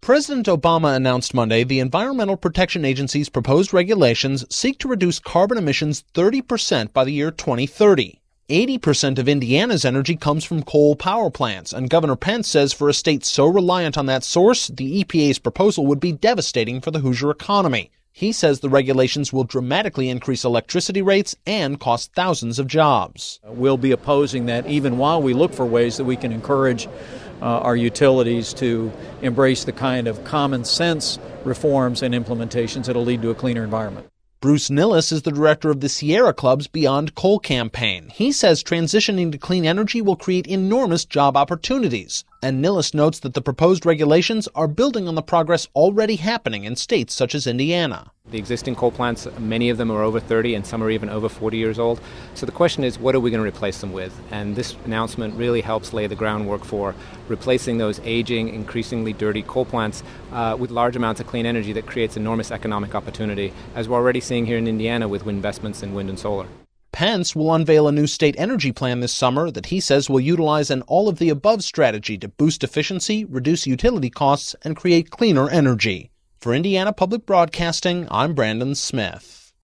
President Obama announced Monday the Environmental Protection Agency's proposed regulations seek to reduce carbon emissions 30% by the year 2030. 80% of Indiana's energy comes from coal power plants, and Governor Pence says for a state so reliant on that source, the EPA's proposal would be devastating for the Hoosier economy. He says the regulations will dramatically increase electricity rates and cost thousands of jobs. We'll be opposing that even while we look for ways that we can encourage our utilities to embrace the kind of common sense reforms and implementations that will lead to a cleaner environment. Bruce Nilles is the director of the Sierra Club's Beyond Coal campaign. He says transitioning to clean energy will create enormous job opportunities. And Nilles notes that the proposed regulations are building on the progress already happening in states such as Indiana. The existing coal plants, many of them are over 30 and some are even over 40 years old. So the question is, what are we going to replace them with? And this announcement really helps lay the groundwork for replacing those aging, increasingly dirty coal plants with large amounts of clean energy that creates enormous economic opportunity, as we're already seeing here in Indiana with investments in wind and solar. Pence will unveil a new state energy plan this summer that he says will utilize an all-of-the-above strategy to boost efficiency, reduce utility costs, and create cleaner energy. For Indiana Public Broadcasting, I'm Brandon Smith.